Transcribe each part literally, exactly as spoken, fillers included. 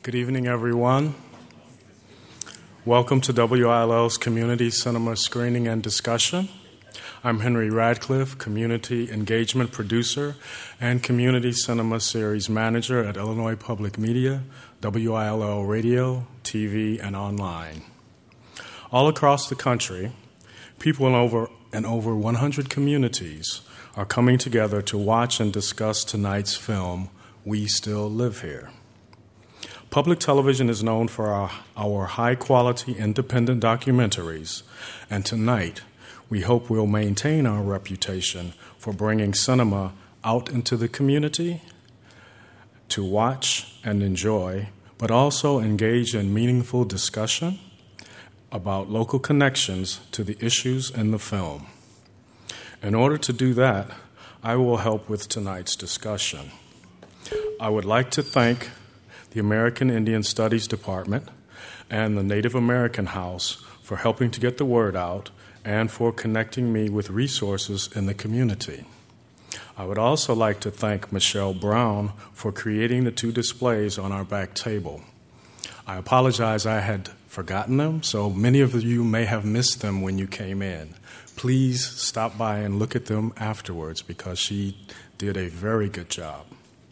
Good evening, everyone. Welcome to W I L L's Community Cinema Screening and Discussion. I'm Henry Radcliffe, Community Engagement Producer and Community Cinema Series Manager at Illinois Public Media, W I L L Radio, T V, and online. All across the country, people in over, in over one hundred communities are coming together to watch and discuss tonight's film, We Still Live Here. Public television is known for our, our high-quality independent documentaries, and tonight we hope we'll maintain our reputation for bringing cinema out into the community to watch and enjoy, but also engage in meaningful discussion about local connections to the issues in the film. In order to do that, I will help with tonight's discussion. I would like to thank the American Indian Studies Department and the Native American House for helping to get the word out and for connecting me with resources in the community. I would also like to thank Michelle Brown for creating the two displays on our back table. I apologize, I had forgotten them, so many of you may have missed them when you came in. Please stop by and look at them afterwards because she did a very good job.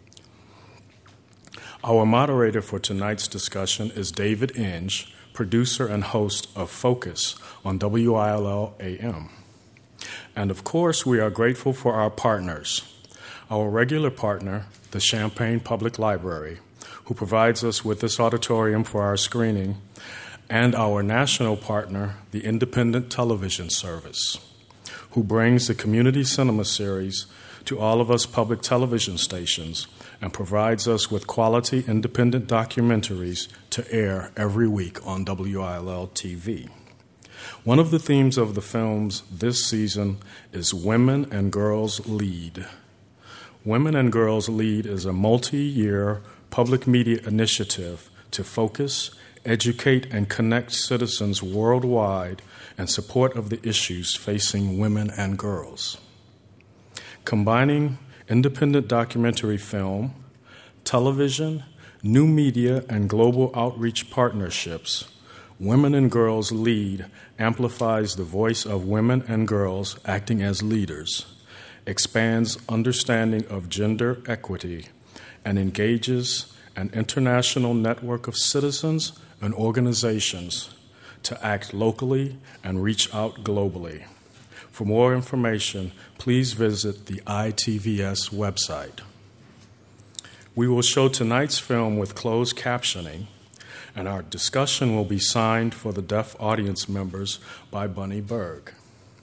Our moderator for tonight's discussion is David Inge, producer and host of Focus on W I L L A M. And of course, we are grateful for our partners. Our regular partner, the Champaign Public Library, who provides us with this auditorium for our screening, and our national partner, the Independent Television Service, who brings the Community Cinema Series to all of us public television stations and provides us with quality independent documentaries to air every week on W I L L T V. One of the themes of the films this season is Women and Girls Lead. Women and Girls Lead is a multi-year public media initiative to focus, educate, and connect citizens worldwide in support of the issues facing women and girls. Combining independent documentary film, television, new media, and global outreach partnerships, Women and Girls Lead amplifies the voice of women and girls acting as leaders, expands understanding of gender equity, and engages an international network of citizens and organizations to act locally and reach out globally. For more information, please visit the I T V S website. We will show tonight's film with closed captioning, and our discussion will be signed for the deaf audience members by Bunny Berg.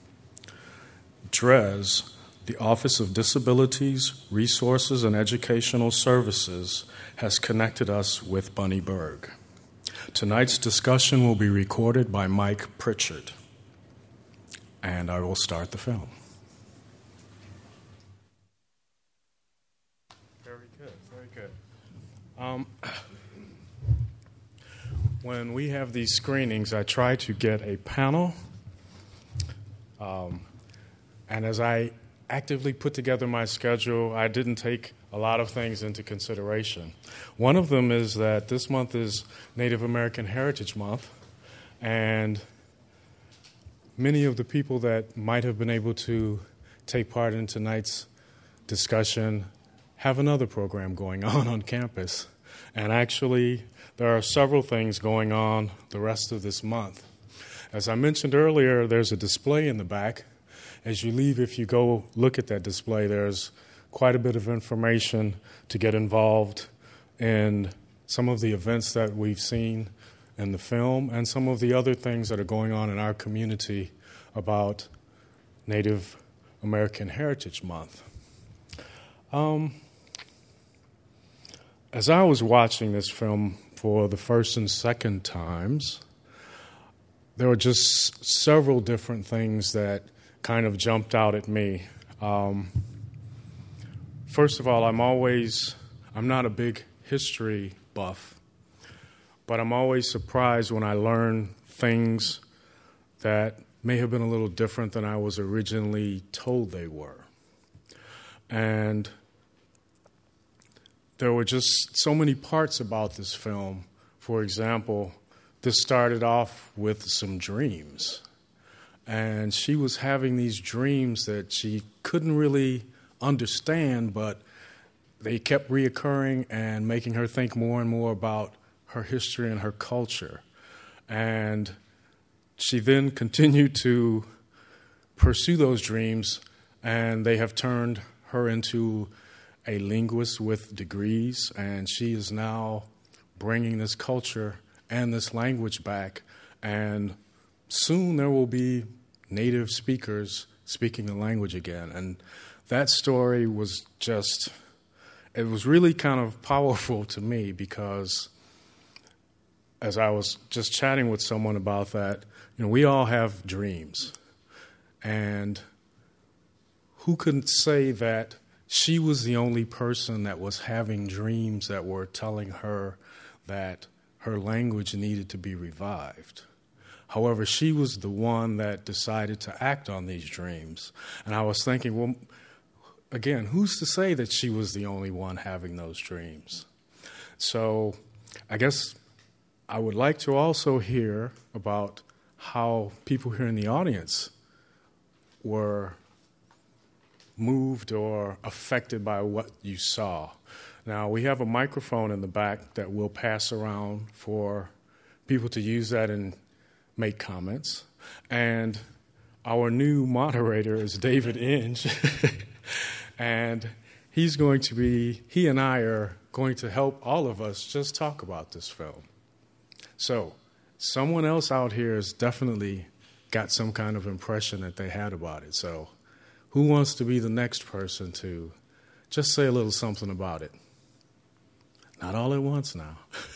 D R E S, the Office of Disabilities, Resources, and Educational Services, has connected us with Bunny Berg. Tonight's discussion will be recorded by Mike Pritchard. And I will start the film. Very good, very good. Um, when we have these screenings, I try to get a panel. Um, and as I actively put together my schedule, I didn't take a lot of things into consideration. One of them is that this month is Native American Heritage Month, and many of the people that might have been able to take part in tonight's discussion have another program going on on campus. And actually, there are several things going on the rest of this month. As I mentioned earlier, there's a display in the back. As you leave, if you go look at that display, there's quite a bit of information to get involved in some of the events that we've seen in the film and some of the other things that are going on in our community about Native American Heritage Month. Um, as I was watching this film for the first and second times, there were just several different things that kind of jumped out at me. Um, first of all, I'm always, I'm not a big history buff, but I'm always surprised when I learn things that may have been a little different than I was originally told they were. And there were just so many parts about this film. For example, this started off with some dreams. And she was having these dreams that she couldn't really understand, but they kept reoccurring and making her think more and more about her history and her culture. And she then continued to pursue those dreams, and they have turned her into a linguist with degrees, and she is now bringing this culture and this language back, and soon there will be native speakers speaking the language again. And that story was just, it was really kind of powerful to me, because as I was just chatting with someone about that, you know, we all have dreams. And who could say that she was the only person that was having dreams that were telling her that her language needed to be revived? However, she was the one that decided to act on these dreams. And I was thinking, well, again, who's to say that she was the only one having those dreams? So I guess I would like to also hear about how people here in the audience were moved or affected by what you saw. Now, we have a microphone in the back that we'll pass around for people to use that and make comments. And our new moderator is David Inge. And he's going to be, he and I are going to help all of us just talk about this film. So, someone else out here has definitely got some kind of impression that they had about it. So, who wants to be the next person to just say a little something about it? Not all at once now.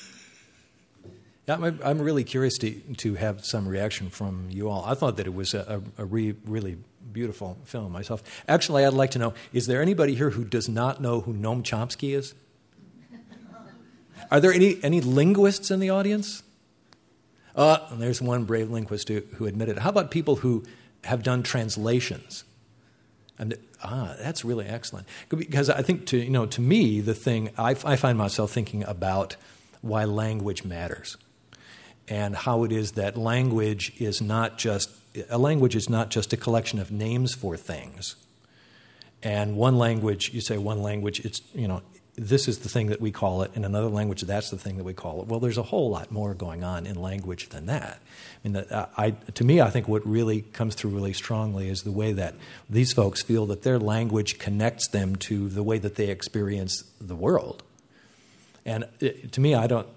Yeah, I'm, I'm really curious to to have some reaction from you all. I thought that it was a, a, a re, really beautiful film myself. Actually, I'd like to know, is there anybody here who does not know who Noam Chomsky is? Are there any, any linguists in the audience? Uh, and there's one brave linguist who, who admitted it. How about people who have done translations? And ah, that's really excellent. Because I think, to you know, to me, the thing I, I find myself thinking about why language matters, and how it is that language is not just a language is not just a collection of names for things. And one language, you say one language, it's you know. This is the thing that we call it. In another language, that's the thing that we call it. Well, there's a whole lot more going on in language than that. I mean, that, I, to me, I think what really comes through really strongly is the way that these folks feel that their language connects them to the way that they experience the world. And it, to me, I don't,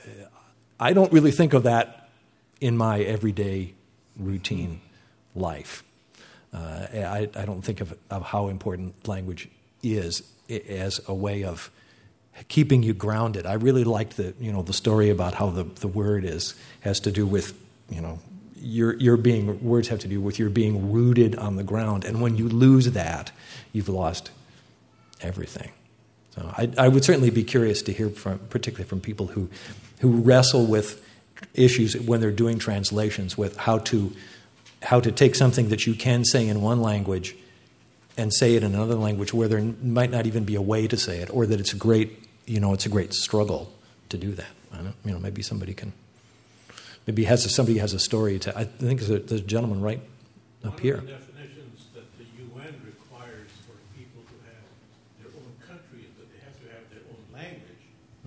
I don't really think of that in my everyday routine life. Uh, I, I don't think of, of how important language is as a way of keeping you grounded. I really liked the you know the story about how the, the word is has to do with you know your your being words have to do with your being rooted on the ground, and when you lose that, you've lost everything. So I, I would certainly be curious to hear from particularly from people who who wrestle with issues when they're doing translations, with how to how to take something that you can say in one language and say it in another language where there might not even be a way to say it, or that it's a great, you know, it's a great struggle to do that. I don't, you know, maybe somebody can, maybe has a, somebody has a story to. I think there's a, there's a gentleman right up here. One of the definitions that the U N requires for people to have their own country is that they have to have their own language.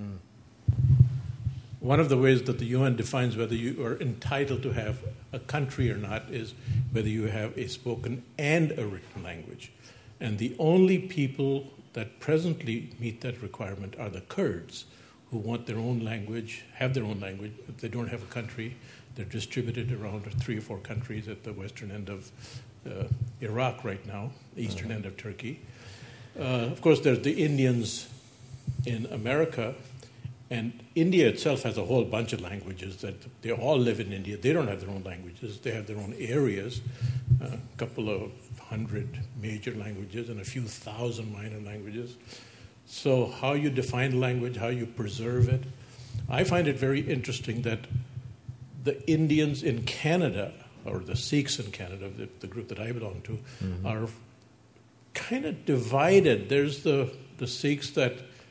Mm. One of the ways that the U N defines whether you are entitled to have a country or not is whether you have a spoken and a written language. And the only people that presently meet that requirement are the Kurds, who want their own language, have their own language. If they don't have a country, they're distributed around three or four countries at the western end of uh, Iraq right now, the eastern uh-huh. end of Turkey. Uh, of course, there's the Indians in America, and India itself has a whole bunch of languages that they all live in India. They don't have their own languages. They have their own areas, a couple of hundred major languages and a few thousand minor languages. So how you define language, how you preserve it. I find it very interesting that the Indians in Canada, or the Sikhs in Canada, the, the group that I belong to, mm-hmm. are kind of divided. There's the, the Sikhs that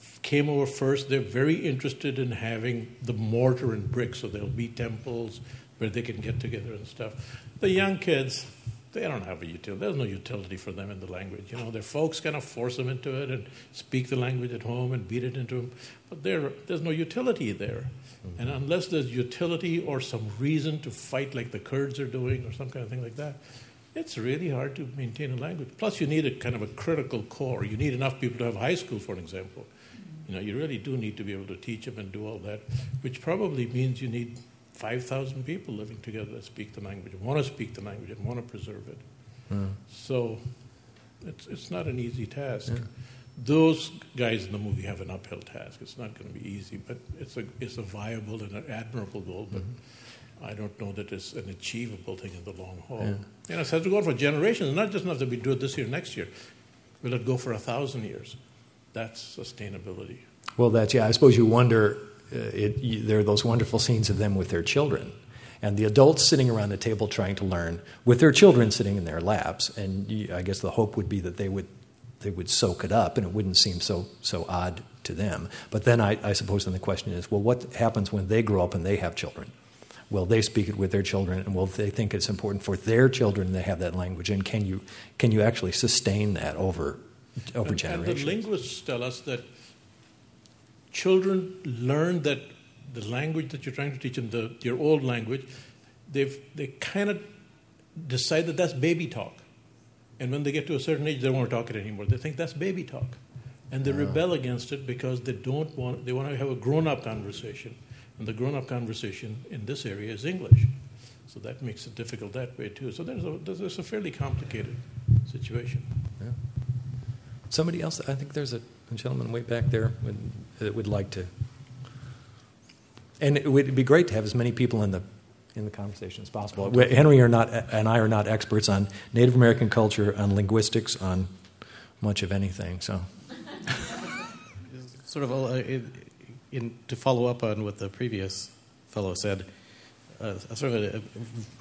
came over first, they're very interested in having the mortar and brick, so there'll be temples where they can get together and stuff. The young kids, they don't have a utility. There's no utility for them in the language. You know, their folks kind of force them into it and speak the language at home and beat it into them. But there, there's no utility there. Mm-hmm. And unless there's utility or some reason to fight like the Kurds are doing or some kind of thing like that, it's really hard to maintain a language. Plus, you need a kind of a critical core. You need enough people to have high school, for example. You know, you really do need to be able to teach them and do all that, which probably means you need five thousand people living together that speak the language and want to speak the language and want to preserve it. Mm. So it's it's not an easy task. Yeah. Those guys in the movie have an uphill task. It's not going to be easy, but it's a it's a viable and an admirable goal, but mm-hmm. I don't know that it's an achievable thing in the long haul. Yeah. You know, it has to go on for generations. It's not just enough that we do it this year, next year. Will it go for a thousand years? That's sustainability. Well, that's, yeah, I suppose you wonder, uh, it, you, there are those wonderful scenes of them with their children, and the adults sitting around the table trying to learn, with their children sitting in their laps, and you, I guess the hope would be that they would they would soak it up, and it wouldn't seem so so odd to them. But then I, I suppose then the question is, well, what happens when they grow up and they have children? Will they speak it with their children, and will they think it's important for their children to have that language, and can you can you actually sustain that over over and, generations? And the linguists tell us that children learn that the language that you're trying to teach them, the, your old language, they've they kind of decide that that's baby talk. And when they get to a certain age, they don't want to talk it anymore. They think that's baby talk. And they oh. rebel against it because they don't want, they want to have a grown-up conversation. And the grown-up conversation in this area is English. So that makes it difficult that way, too. So there's a, there's a fairly complicated situation. Yeah. Somebody else, I think there's a gentleman way back there would, that would like to. And it would be great to have as many people in the in the conversation as possible. Henry are not, and I are not experts on Native American culture, on linguistics, on much of anything. So, sort of uh, in, in, to follow up on what the previous fellow said, uh, a sort of a,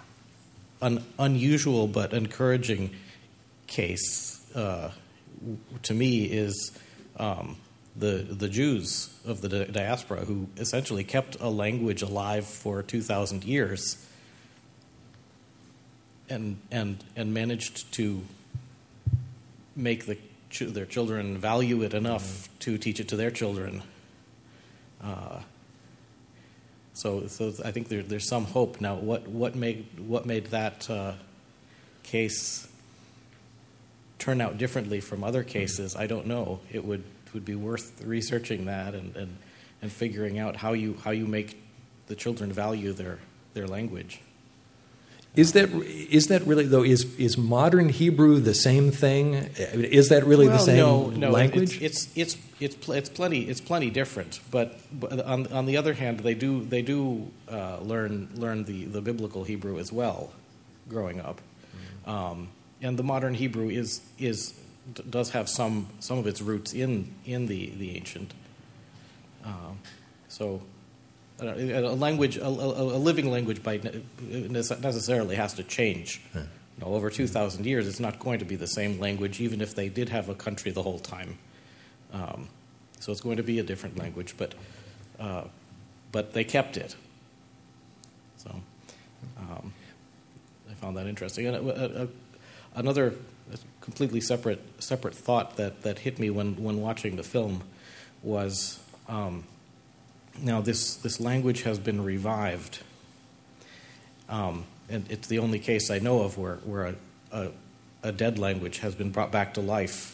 an unusual but encouraging case uh, to me is um, the the Jews of the diaspora who essentially kept a language alive for two thousand years and and and managed to make the their children value it enough to teach it to their children. Uh, so so I think there, there's some hope now. What what made what made that uh, case turn out differently from other cases? I don't know. It would would be worth researching that and, and, and figuring out how you how you make the children value their, their language. Is that is that really though? Is is modern Hebrew the same thing? Is that really well, the same no, no, language? It's it's it's it's, it's plenty it's plenty different. But, but on on the other hand, they do they do uh, learn learn the, the biblical Hebrew as well, growing up, mm-hmm. um, and the modern Hebrew is is. does have some some of its roots in in the the ancient. Um, so, a, a language, a, a, a living language, by necessarily has to change. Yeah. You know, over two thousand years, it's not going to be the same language, even if they did have a country the whole time. Um, so it's going to be a different language, but uh, but they kept it. So, um, I found that interesting. And a, a, another. A completely separate separate thought that, that hit me when, when watching the film was um, now this this language has been revived, um, and it's the only case I know of where where a, a, a dead language has been brought back to life,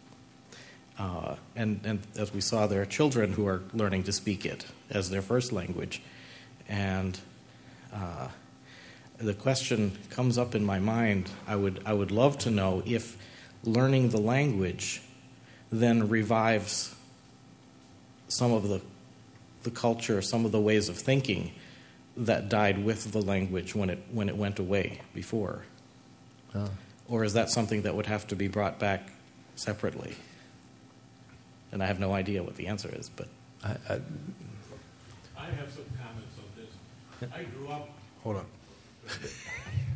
uh, and and as we saw, there are children who are learning to speak it as their first language, and. Uh, The question comes up in my mind. I would I would love to know if learning the language then revives some of the the culture, some of the ways of thinking that died with the language when it when it went away before. Oh. Or is that something that would have to be brought back separately? And I have no idea what the answer is, but I I, I have some comments on this. I grew up. Hold on.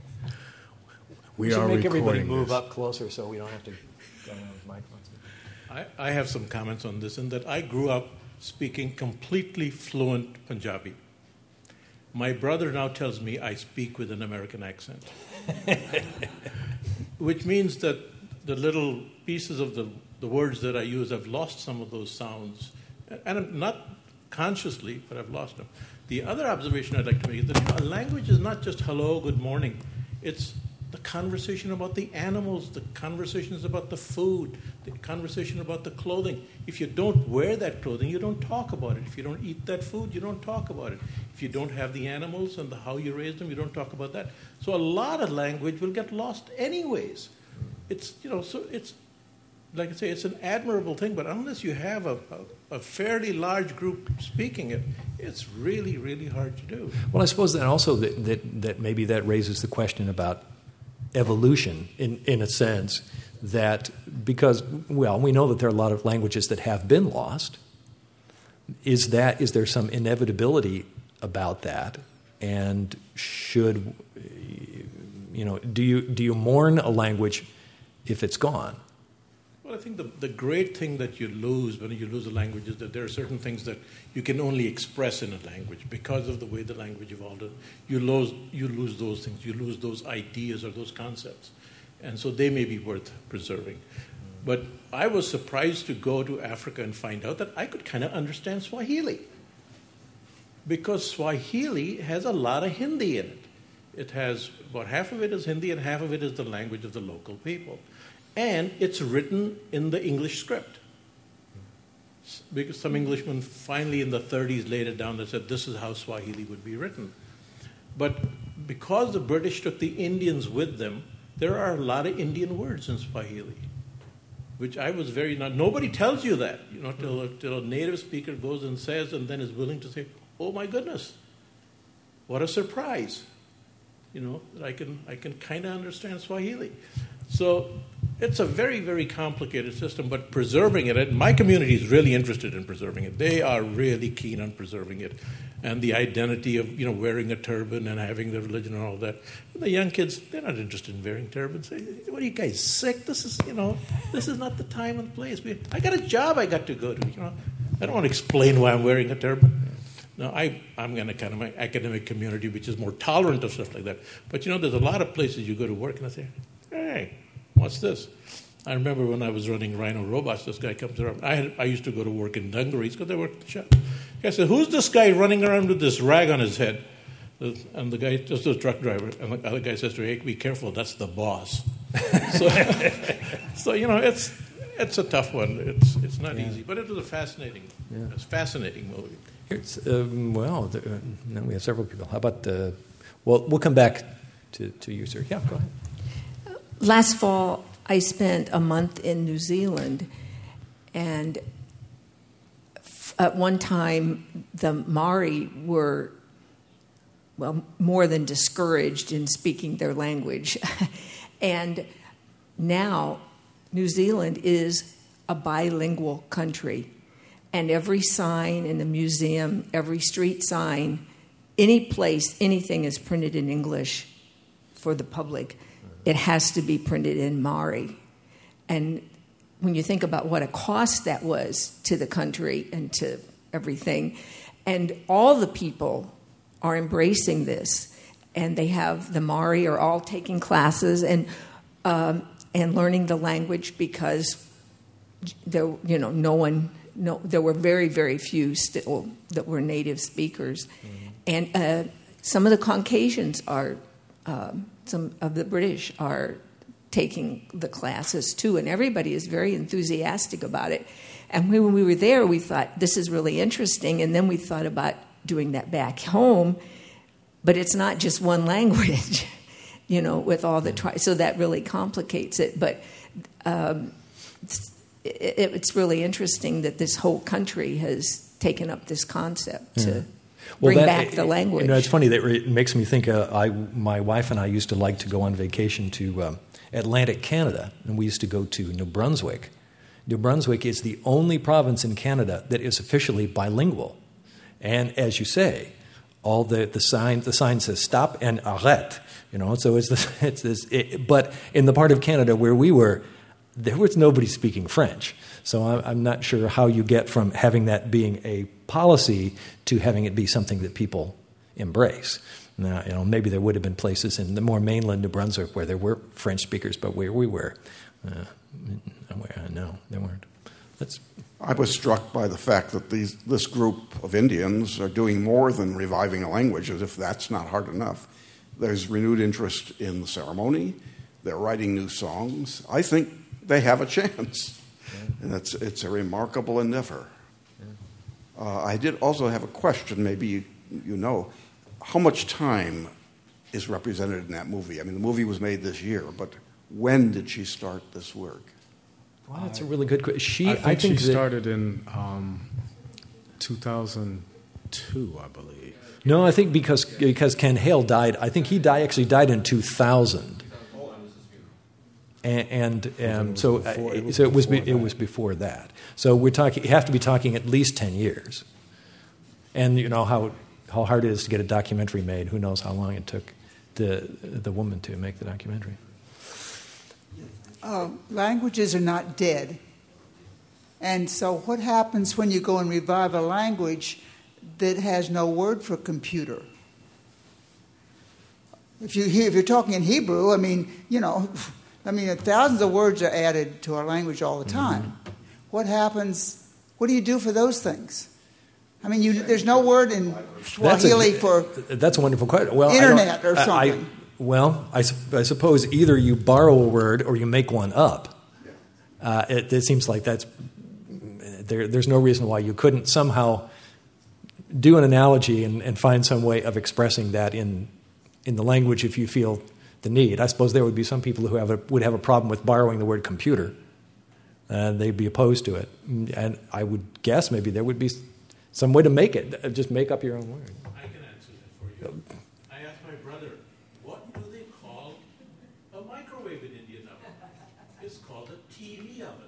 we, we should are make everybody move this. Up closer so we don't have to go around with microphones. I, I have some comments on this in that I grew up speaking completely fluent Punjabi. My brother now tells me I speak with an American accent, which means that the little pieces of the, the words that I use, I've lost some of those sounds. And I'm not consciously, but I've lost them. The other observation I'd like to make is that you know, a language is not just hello, good morning. It's the conversation about the animals, the conversations about the food, the conversation about the clothing. If you don't wear that clothing, you don't talk about it. If you don't eat that food, you don't talk about it. If you don't have the animals and the how you raise them, you don't talk about that. So a lot of language will get lost anyways. It's, you know, so it's, like I say, it's an admirable thing, but unless you have a, a, a fairly large group speaking it, it's really, really hard to do. Well, I suppose then also that, that, that maybe that raises the question about evolution in, in a sense that because, well, we know that there are a lot of languages that have been lost. Is that, is there some inevitability about that? And should, you know, do you, do you mourn a language if it's gone? Well, I think the, the great thing that you lose when you lose a language is that there are certain things that you can only express in a language because of the way the language evolved. You lose, you lose those things. You lose those ideas or those concepts. And so they may be worth preserving. But I was surprised to go to Africa and find out that I could kind of understand Swahili. Because Swahili has a lot of Hindi in it. It has, about half of it is Hindi and half of it is the language of the local people. And it's written in the English script. Because some Englishmen finally in the thirties laid it down and said this is how Swahili would be written. But because the British took the Indians with them, there are a lot of Indian words in Swahili, which I was very not. Nobody tells you that, you know, till, till a native speaker goes and says, and then is willing to say, "Oh my goodness, what a surprise!" You know, that I can I can kind of understand Swahili. So it's a very, very complicated system, but preserving it, and my community is really interested in preserving it. They are really keen on preserving it. And the identity of, you know, wearing a turban and having the religion and all that. And the young kids, they're not interested in wearing turbans. They, what are you guys, sick? This is, you know, this is not the time and place. I got a job I got to go to, you know. I don't want to explain why I'm wearing a turban. Now, I, I'm in a kind of my academic community which is more tolerant of stuff like that. But, you know, there's a lot of places you go to work and I say, hey, what's this? I remember when I was running Rhino Robots, this guy comes around. I had, I used to go to work in dungarees because I worked in the shop. I said, who's this guy running around with this rag on his head? And the guy, just a truck driver, and the other guy says to me, hey, be careful, that's the boss. so, so, you know, it's it's a tough one. It's it's not yeah. easy, but it was a fascinating, yeah. it's a fascinating movie. Here's, um, well, the, uh, now we have several people. How about, uh, well, we'll come back to, to you, sir. Yeah, go ahead. Last fall, I spent a month in New Zealand, and f- at one time, the Maori were, well, more than discouraged in speaking their language. And now, New Zealand is a bilingual country, and every sign in the museum, every street sign, any place, anything is printed in English for the public. It has to be printed in Maori. And when you think about what a cost that was to the country and to everything, and all the people are embracing this, and they have, the Maori are all taking classes and um, and learning the language because there, you know, no one, no, there were very, very few still that were native speakers. Mm-hmm. And uh, some of the Caucasians are, um, some of the British are taking the classes too, and everybody is very enthusiastic about it. And when we were there, we thought, this is really interesting, and then we thought about doing that back home, but it's not just one language, you know, with all the tri- so that really complicates it. But um, it's, it, it's really interesting that this whole country has taken up this concept to yeah. bring well, that, back the language. You know, it's funny that it makes me think. Uh, I, my wife and I used to like to go on vacation to um, Atlantic Canada, and we used to go to New Brunswick. New Brunswick is the only province in Canada that is officially bilingual, and as you say, all the the sign the sign says stop and arrête. You know, so it's this, it's this. It, but in the part of Canada where we were, there was nobody speaking French. So I'm, I'm not sure how you get from having that being a policy to having it be something that people embrace. Now, you know, maybe there would have been places in the more mainland New Brunswick where there were French speakers, but where we were, uh, no, there weren't. That's. I was struck by the fact that these, this group of Indians are doing more than reviving a language, as if that's not hard enough. There's renewed interest in the ceremony. They're writing new songs. I think they have a chance. Yeah. And it's, it's a remarkable endeavor. Yeah. Uh, I did also have a question, maybe you, you know. How much time is represented in that movie? I mean, the movie was made this year, but when did she start this work? Well, that's a really good question. She, I think, I think she that, started in um, two thousand two, I believe. No, I think because because Ken Hale died. I think he died actually died in two thousand. And, and um, so before, it was so it was be, it was before that. So we're talking. You have to be talking at least ten years. And you know how how hard it is to get a documentary made. Who knows how long it took the the woman to make the documentary. Uh, languages are not dead. And so what happens when you go and revive a language that has no word for computer? If, you hear, if you're talking in Hebrew, I mean, you know, I mean, thousands of words are added to our language all the time. Mm-hmm. What happens, what do you do for those things? I mean, you, there's no word in Swahili that's a, for that's a wonderful question. Well, internet or something. I, Well, I, I suppose either you borrow a word or you make one up. Uh, it, it seems like that's there, there's no reason why you couldn't somehow do an analogy and, and find some way of expressing that in in the language if you feel the need. I suppose there would be some people who have a, would have a problem with borrowing the word computer, and they'd be opposed to it. And I would guess maybe there would be some way to make it. Just make up your own word. I can answer that for you. I asked my brother, what do they call a microwave in Indian oven? It's called a T V oven.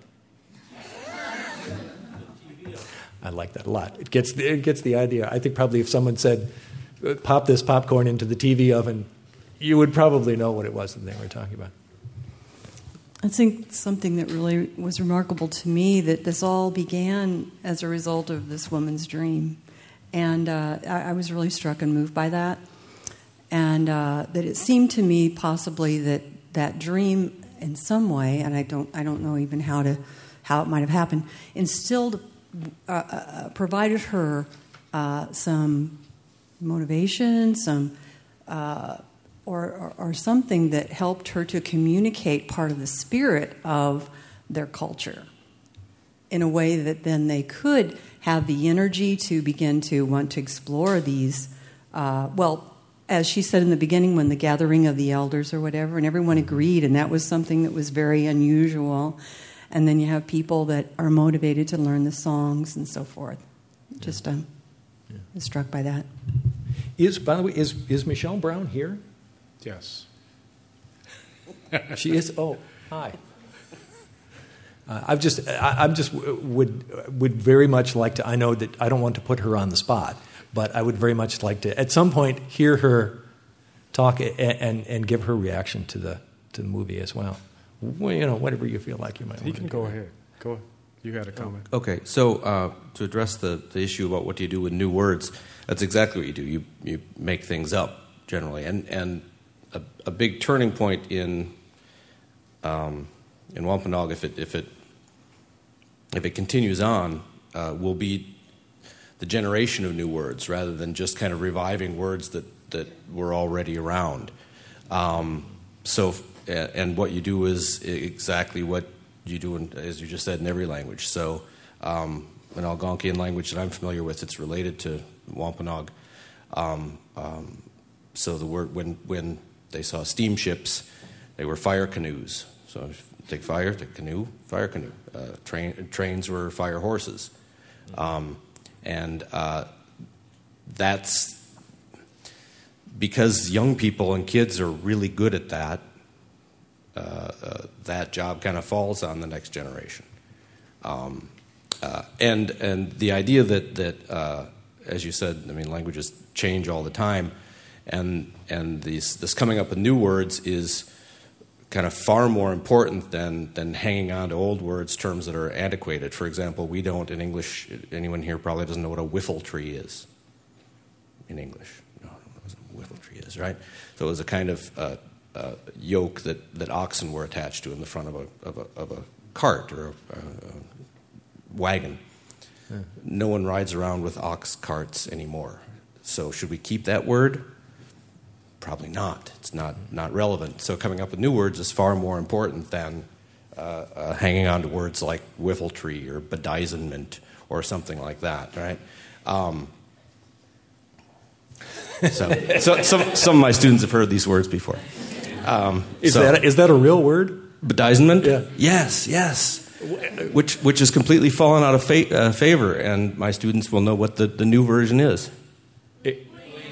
The T V oven. I like that a lot. It gets the, it gets the idea. I think probably if someone said, pop this popcorn into the T V oven, you would probably know what it was that they were talking about. I think something that really was remarkable to me, that this all began as a result of this woman's dream. And uh, I, I was really struck and moved by that. And uh, that it seemed to me possibly that that dream in some way, and I don't I don't know even how to how it might have happened, instilled, uh, uh, provided her uh, some motivation, some uh, or, or, or something that helped her to communicate part of the spirit of their culture in a way that then they could have the energy to begin to want to explore these, uh, well, as she said in the beginning, when the gathering of the elders or whatever, and everyone agreed, and that was something that was very unusual. And then you have people that are motivated to learn the songs and so forth. Just um, yeah. I was struck by that. Is, by the way, is, is Michelle Brown here? Yes. She is? Oh, hi. Uh, I've just, I, I'm just would would very much like to. I know that I don't want to put her on the spot, but I would very much like to, at some point, hear her talk and and, and give her reaction to the to the movie as well. Well, you know, whatever you feel like you might. You want can to go do. ahead. Go ahead. You had a comment. Okay, so uh, to address the, the issue about what do you do with new words, that's exactly what you do. You you make things up generally, and and a, a big turning point in um, in Wampanoag, if it if it if it continues on, uh, will be the generation of new words rather than just kind of reviving words that, that were already around. Um, so, and what you do is exactly what you do, in, as you just said, in every language. So, um, an Algonquian language that I'm familiar with, it's related to Wampanoag. Um, um, so the word, when when they saw steamships, they were fire canoes. So take fire, take canoe, fire canoe. Uh, train, trains were fire horses. Um, and uh, that's because young people and kids are really good at that. Uh, uh, that job kind of falls on the next generation. Um, uh, and and the idea that, that uh, as you said, I mean, languages change all the time. And and these, this coming up with new words is kind of far more important than, than hanging on to old words, terms that are antiquated. For example, we don't, in English, anyone here probably doesn't know what a whiffle tree is in English. No, I don't know what a whiffle tree is, right? So it was a kind of uh, uh, yoke that, that oxen were attached to in the front of a, of a, of a cart or a, a, a wagon. Yeah. No one rides around with ox carts anymore. So should we keep that word? Probably not. It's not, not relevant. So coming up with new words is far more important than uh, uh, hanging on to words like whiffletree or bedizenment or something like that, right? Um, so so some, some of my students have heard these words before. Um, is, so, that, is that a real word? Bedizenment? Yeah. Yes, yes. Which, which has completely fallen out of fa- uh, favor, and my students will know what the, the new version is. It,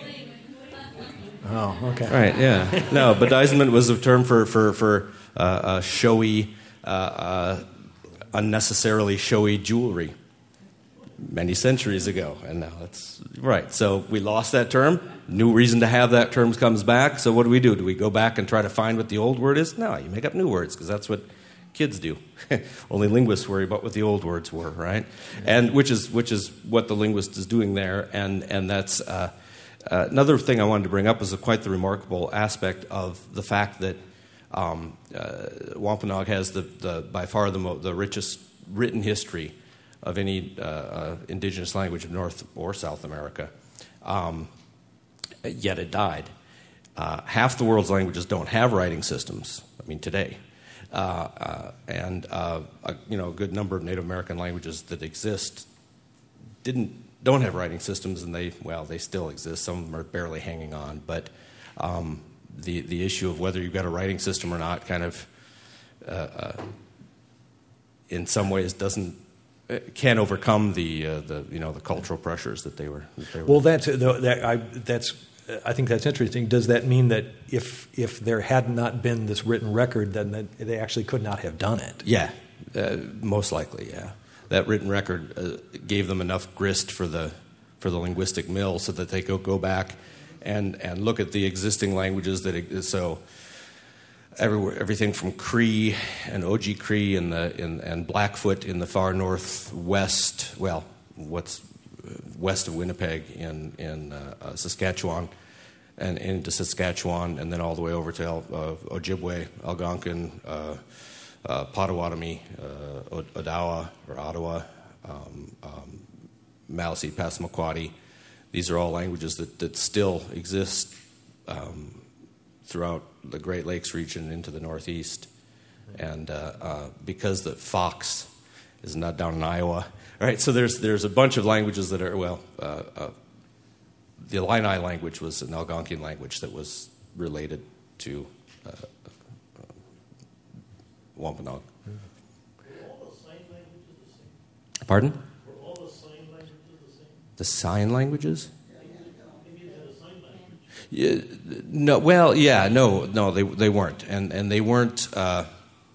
Oh, okay. Right, yeah. No, bedizenment was a term for, for, for uh, uh, showy, uh, uh, unnecessarily showy jewelry many centuries ago. And now it's, right, so we lost that term. New reason to have that term comes back. So what do we do? Do we go back and try to find what the old word is? No, you make up new words because that's what kids do. Only linguists worry about what the old words were, right? And which is which is what the linguist is doing there, and, and that's... Uh, Uh, another thing I wanted to bring up is a quite the remarkable aspect of the fact that um, uh, Wampanoag has the, the by far the, mo- the richest written history of any uh, uh, indigenous language of North or South America. Um, yet it died. Uh, half the world's languages don't have writing systems. I mean, today, uh, uh, and uh, a, you know, a good number of Native American languages that exist didn't. don't have writing systems, and they, well, they still exist. Some of them are barely hanging on. But um, the the issue of whether you've got a writing system or not kind of, uh, uh, in some ways, doesn't, can't overcome the, uh, the you know, the cultural pressures that they were. That they were. Well, that's, that, I, that's, I think that's interesting. Does that mean that if, if there had not been this written record, then that they actually could not have done it? Yeah, uh, most likely, yeah. That written record uh, gave them enough grist for the for the linguistic mill, so that they could go back and, and look at the existing languages that exist. So everywhere, everything from Cree and Oji Cree and the in, and Blackfoot in the far northwest, well, what's west of Winnipeg in in uh, uh, Saskatchewan, and into Saskatchewan, and then all the way over to El, uh, Ojibwe, Algonquin. Uh, Uh, Potawatomi, uh, Odawa or Ottawa, um, um, Maliseet, Passamaquoddy. These are all languages that, that still exist um, throughout the Great Lakes region into the Northeast. And uh, uh, because the Fox is not down in Iowa, right? So there's there's a bunch of languages that are, well, uh, uh, the Illini language was an Algonquin language that was related to uh, Wampanoag. Were all the sign languages the same? Pardon? Were all the sign languages the same? The sign languages? Maybe they had a sign language. Yeah, no. Well, yeah, no, no, they they weren't, and and they weren't. Uh,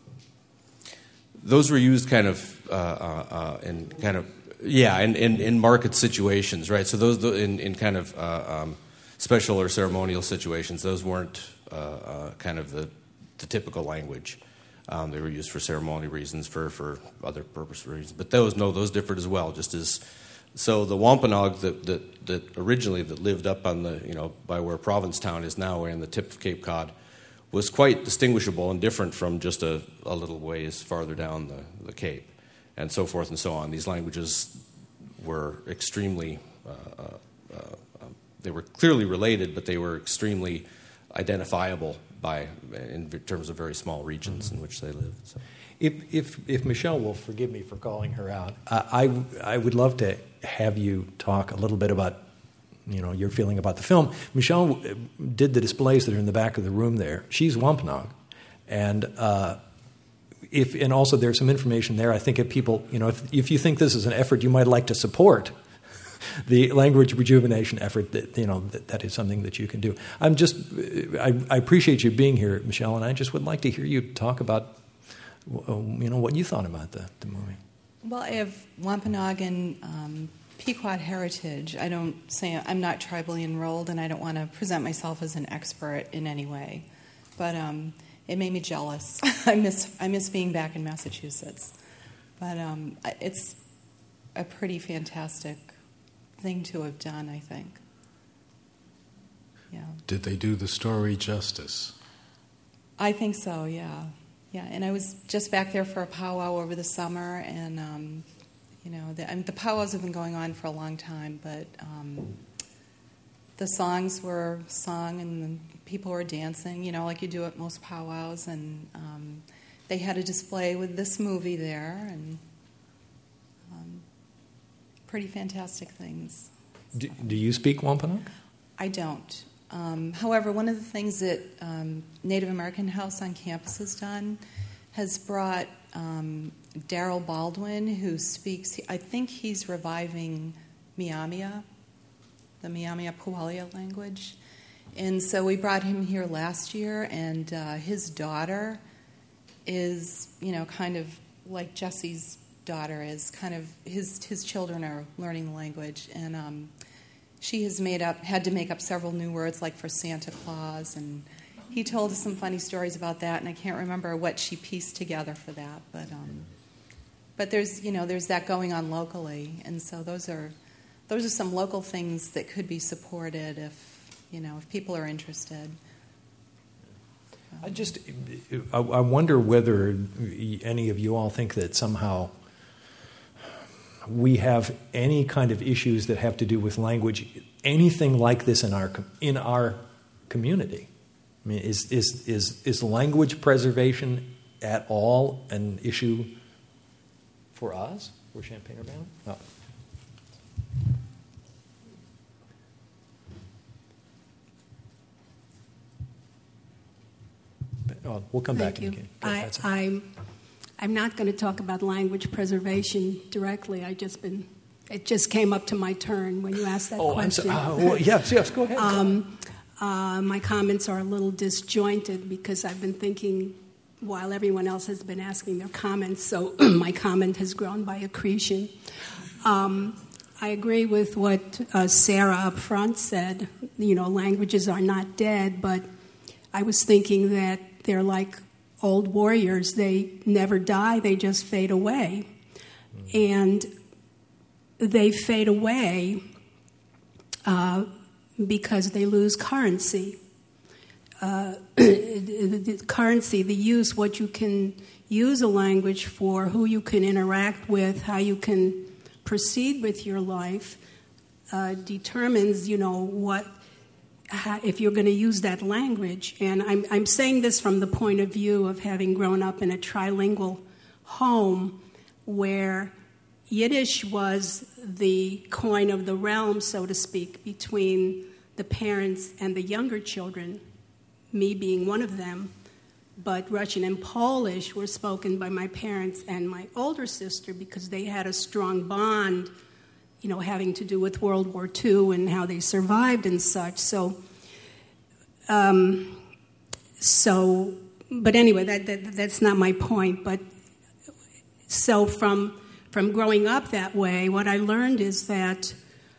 those were used kind of uh, uh, uh, in kind of yeah, in, in, in market situations, right? So those in in kind of uh, um, special or ceremonial situations, those weren't uh, uh, kind of the the typical language. Um, they were used for ceremonial reasons, for, for other purpose reasons. But those, no, those differed as well. Just as so, the Wampanoag that, that that originally that lived up on the you know by where Provincetown is now, in the tip of Cape Cod, was quite distinguishable and different from just a, a little ways farther down the, the Cape, and so forth and so on. These languages were extremely uh, uh, uh, they were clearly related, but they were extremely identifiable by in terms of very small regions mm-hmm. in which they lived. So. If, if if Michelle will forgive me for calling her out, uh, I I would love to have you talk a little bit about you know your feeling about the film. Michelle did the displays that are in the back of the room there. She's Wampanoag, and uh, if and also there's some information there. I think if people you know if if you think this is an effort you might like to support, the language rejuvenation effort, that you know that, that is something that you can do. I'm just I, I appreciate you being here, Michelle, and I just would like to hear you talk about you know what you thought about the, the movie. Well, I have Wampanoag and um, Pequot heritage. I don't say I'm not tribally enrolled, and I don't want to present myself as an expert in any way. But um, it made me jealous. I miss I miss being back in Massachusetts, but um, it's a pretty fantastic thing to have done, I think. Yeah. Did they do the story justice? I think so. Yeah, yeah. And I was just back there for a powwow over the summer, and um, you know, the, I mean, the powwows have been going on for a long time, but um, the songs were sung and the people were dancing, you know, like you do at most powwows, and um, they had a display with this movie there, and um, pretty fantastic things. Do, do you speak Wampanoag? I don't. Um, however, one of the things that um, Native American House on campus has done has brought um, Daryl Baldwin, who speaks, I think he's reviving Miamia, the Miamia Pualia language. And so we brought him here last year, and uh, his daughter is, you know, kind of like Jesse's daughter is, kind of, his, his children are learning the language. And um, she has made up, had to make up several new words, like for Santa Claus, and he told us some funny stories about that, and I can't remember what she pieced together for that, but um, but there's, you know, there's that going on locally, and so those are those are some local things that could be supported if, you know, if people are interested. I just, I I wonder whether any of you all think that somehow we have any kind of issues that have to do with language, anything like this in our in our community. I mean, is is is is language preservation at all an issue for us, for Champaign-Urbana? No. Oh, we'll come Thank back. you. In I, I'm, I'm not going to talk about language preservation directly. I just been, it just came up to my turn when you asked that oh, question. I'm sorry. Uh, well, yes, yes, go ahead. Um, uh, my comments are a little disjointed because I've been thinking while everyone else has been asking their comments, so my comment has grown by accretion. Um, I agree with what uh, Sarah up front said. You know, languages are not dead, but I was thinking that they're like old warriors. They never die, they just fade away. And they fade away uh, because they lose currency. Uh, the currency, the use, what you can use a language for, who you can interact with, how you can proceed with your life, uh, determines, you know, what, how, if you're going to use that language. And I'm, I'm saying this from the point of view of having grown up in a trilingual home where Yiddish was the coin of the realm, so to speak, between the parents and the younger children, me being one of them. But Russian and Polish were spoken by my parents and my older sister because they had a strong bond, you know, having to do with World War Two and how they survived and such. So, um, so, but anyway, that, that that's not my point. But so from from growing up that way, what I learned is that,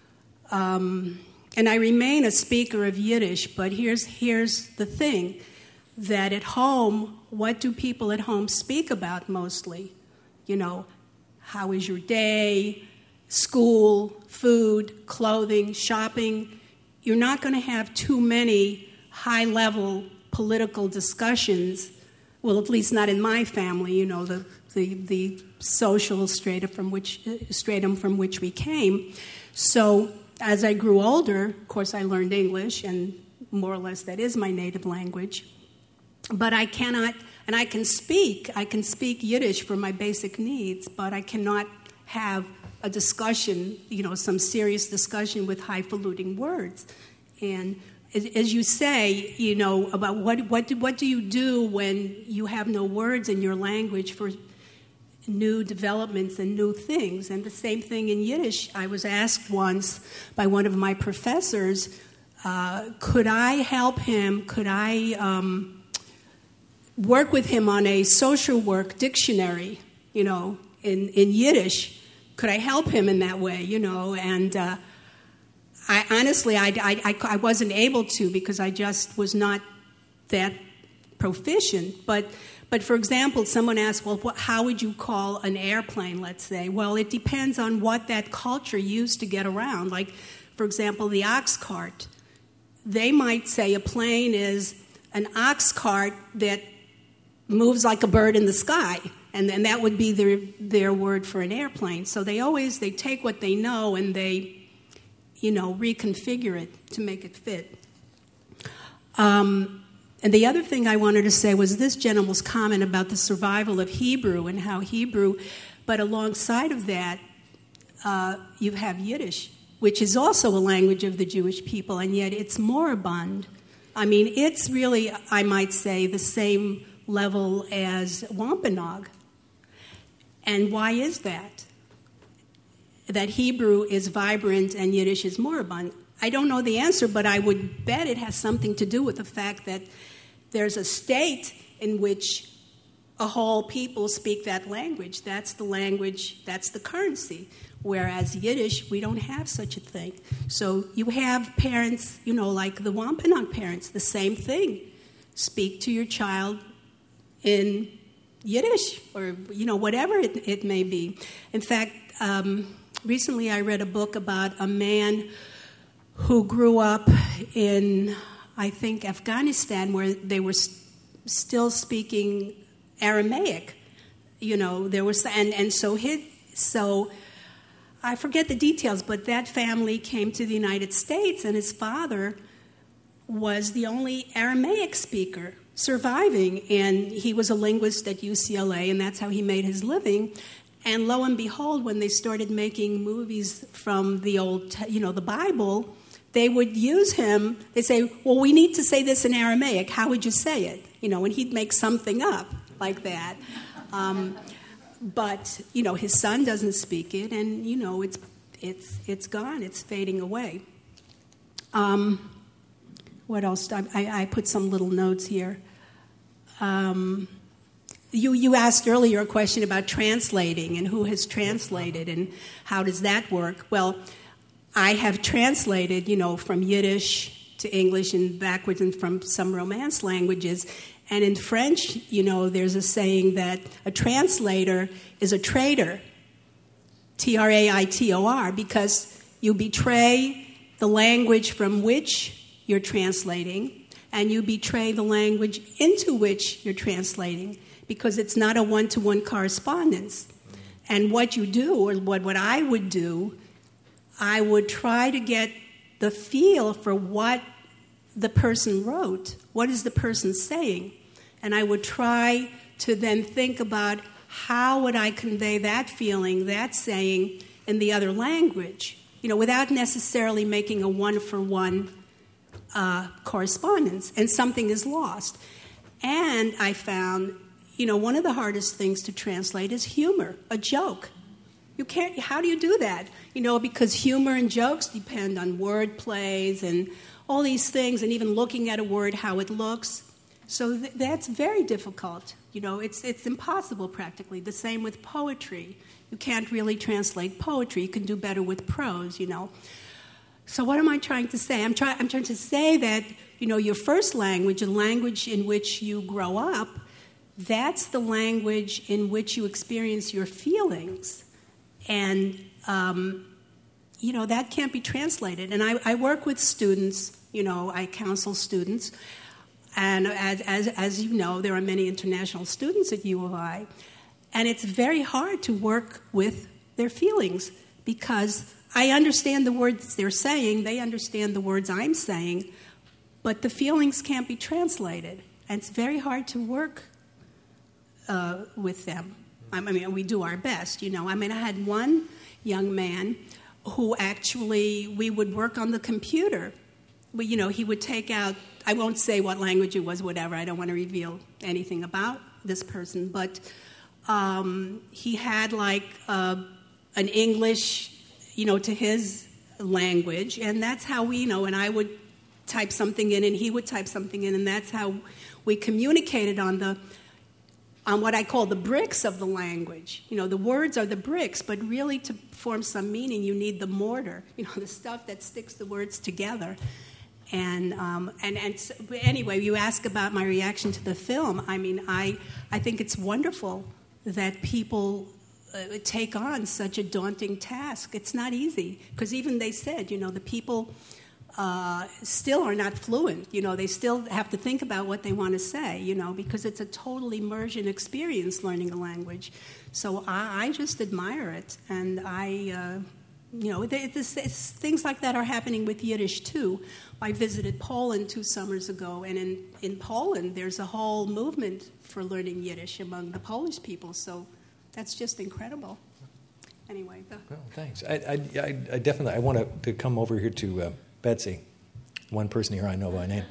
um, and I remain a speaker of Yiddish. But here's here's the thing. That at home, what do people at home speak about mostly? You know, how is your day, school, food, clothing, shopping? You're not going to have too many high-level political discussions, well, at least not in my family, you know, the, the, the social stratum from which, stratum from which we came. So as I grew older, of course, I learned English, and more or less that is my native language. But I cannot, and I can speak, I can speak Yiddish for my basic needs, but I cannot have a discussion, you know, some serious discussion with highfalutin words. And as you say, you know, about what what do, what do you do when you have no words in your language for new developments and new things? And the same thing in Yiddish. I was asked once by one of my professors, uh, could I help him, could I... Um, work with him on a social work dictionary, you know, in, in Yiddish. Could I help him in that way, you know? And uh, I honestly, I, I, I wasn't able to because I just was not that proficient. But, but for example, someone asked, well, what, how would you call an airplane, let's say? Well, it depends on what that culture used to get around. Like, for example, the ox cart. They might say a plane is an ox cart that moves like a bird in the sky. And then that would be their their word for an airplane. So they always, they take what they know and they, you know, reconfigure it to make it fit. Um, and the other thing I wanted to say was this gentleman's comment about the survival of Hebrew and how Hebrew, but alongside of that, uh, you have Yiddish, which is also a language of the Jewish people, and yet it's moribund. I mean, it's really, I might say, the same level as Wampanoag. And why is that? That Hebrew is vibrant and Yiddish is moribund. I don't know the answer, but I would bet it has something to do with the fact that there's a state in which a whole people speak that language. That's the language, that's the currency. Whereas Yiddish, we don't have such a thing. So you have parents, you know, like the Wampanoag parents, the same thing. Speak to your child in Yiddish or, you know, whatever it, it may be. In fact, um, recently I read a book about a man who grew up in, I think, Afghanistan, where they were st- still speaking Aramaic. You know, there was, and, and so his, so I forget the details, but that family came to the United States, and his father was the only Aramaic speaker surviving, and he was a linguist at U C L A, and that's how he made his living. And lo and behold, when they started making movies from the old, you know, the Bible, they would use him. They say, well, we need to say this in Aramaic. How would you say it? You know, and he'd make something up like that. Um, but, you know, his son doesn't speak it, and, you know, it's it's it's gone. It's fading away. Um, what else? I, I put some little notes here. Um, you, you asked earlier a question about translating and who has translated and how does that work. Well, I have translated, you know, from Yiddish to English and backwards and from some Romance languages. And in French, you know, there's a saying that a translator is a traitor, T R A I T O R, because you betray the language from which you're translating, and you betray the language into which you're translating, because it's not a one-to-one correspondence. And what you do, or what, what I would do, I would try to get the feel for what the person wrote. What is the person saying? And I would try to then think about how would I convey that feeling, that saying, in the other language, you know, without necessarily making a one-for-one uh, correspondence, and something is lost. And I found, you know, one of the hardest things to translate is humor, a joke. You can't, how do you do that? You know, because humor and jokes depend on word plays and all these things, and even looking at a word, how it looks. So th- that's very difficult. You know, it's it's impossible practically. The same with poetry. You can't really translate poetry. You can do better with prose, you know. So what am I trying to say? I'm, try- I'm trying to say that, you know, your first language, a language in which you grow up, that's the language in which you experience your feelings. And, um, you know, that can't be translated. And I, I work with students, you know, I counsel students. And as, as, as you know, there are many international students at U of I. And it's very hard to work with their feelings because I understand the words they're saying, they understand the words I'm saying, but the feelings can't be translated. And it's very hard to work uh, with them. I mean, we do our best, you know. I mean, I had one young man who actually, we would work on the computer. We, you know, he would take out, I won't say what language it was, whatever. I don't want to reveal anything about this person. But um, he had like uh, an English, you know, to his language. And that's how we, you know, and I would type something in and he would type something in. And that's how we communicated on the, on what I call the bricks of the language. You know, the words are the bricks, but really to form some meaning, you need the mortar, you know, the stuff that sticks the words together. And um, and and so, anyway, you ask about my reaction to the film. I mean, I I think it's wonderful that people uh, take on such a daunting task. It's not easy, because even they said, you know, the people uh, still are not fluent. You know, they still have to think about what they want to say. You know, because it's a total immersion experience learning a language. So I, I just admire it, and I. Uh, You know, this, this, things like that are happening with Yiddish, too. I visited Poland two summers ago, and in, in Poland, there's a whole movement for learning Yiddish among the Polish people, so that's just incredible. Anyway. The... Well, thanks. I, I, I, I definitely I want to, to come over here to uh, Betsy, one person here I know by name.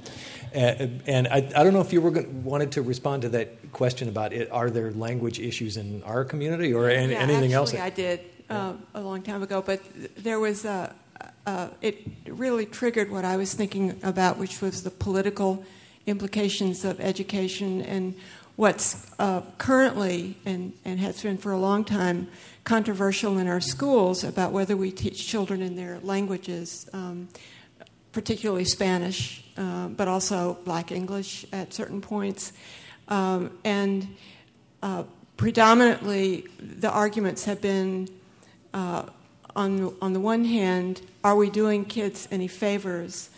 Uh, and I, I don't know if you were going, wanted to respond to that question about it, are there language issues in our community or any, yeah, anything else? Actually, I did. Uh, a long time ago, but there was a, uh, it really triggered what I was thinking about, which was the political implications of education and what's uh, currently, and, and has been for a long time, controversial in our schools about whether we teach children in their languages, um, particularly Spanish, uh, but also Black English at certain points. Um, and uh, predominantly, the arguments have been Uh, on on the one hand, are we doing kids any favors